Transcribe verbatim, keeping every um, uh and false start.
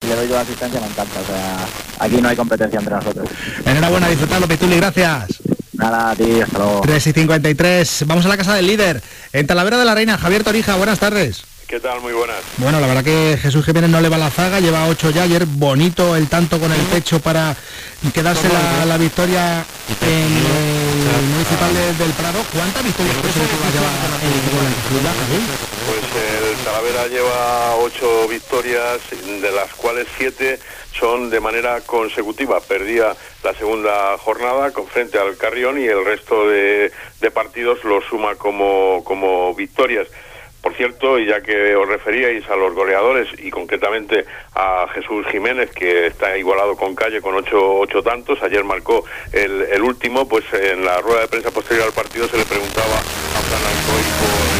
le doy yo la asistencia me encanta. O sea, aquí no hay competencia entre nosotros. Enhorabuena, disfrutarlo, Pituli, gracias. Nada, a ti, hasta luego. tres y cincuenta y tres, vamos a la casa del líder, en Talavera de la Reina, Javier Torija, buenas tardes. ¿Qué tal? Muy buenas. Bueno, la verdad que Jesús Jiménez no le va a la zaga, lleva ocho ya, ayer bonito el tanto con el pecho para quedarse la, la victoria en el Municipal de, del Prado. ¿Cuántas victorias consecutivas lleva el equipo blanquiazul? Pues el Talavera lleva ocho victorias, de las cuales siete son de manera consecutiva. Perdía la segunda jornada con frente al Carrión y el resto de, de partidos lo suma como, como victorias. Por cierto, y ya que os referíais a los goleadores y concretamente a Jesús Jiménez, que está igualado con Calle con ocho, ocho tantos, ayer marcó el, el último, pues en la rueda de prensa posterior al partido se le preguntaba a Fran Alcoy por